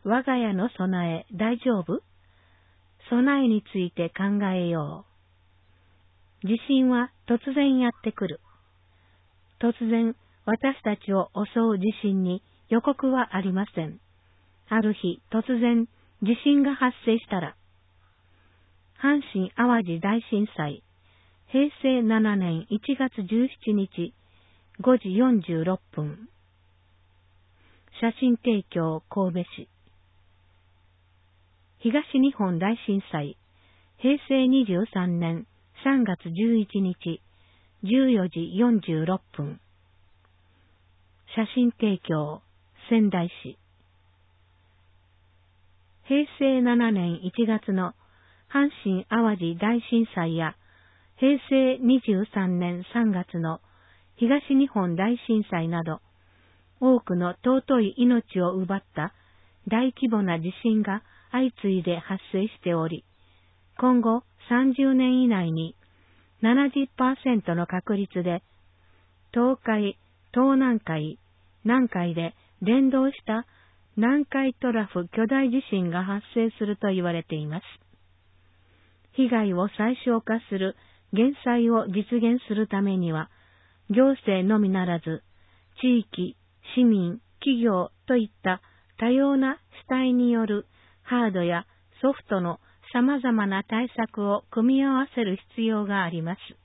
我が家の備え大丈夫？備えについて考えよう。地震は突然やってくる。突然私たちを襲う地震に予告はありません。ある日突然地震が発生したら、阪神淡路大震災、平成7年1月17日5時46分。写真提供神戸市。東日本大震災、平成23年3月11日14時46分。写真提供仙台市。平成7年1月の阪神淡路大震災や平成23年3月の東日本大震災など、多くの尊い命を奪った大規模な地震が相次いで発生しており、今後30年以内に 70% の確率で東海、東南海、南海で連動した南海トラフ巨大地震が発生すると言われています。被害を最小化する減災を実現するためには、行政のみならず、地域、市民、企業といった多様な主体によるハードやソフトの様々な対策を組み合わせる必要があります。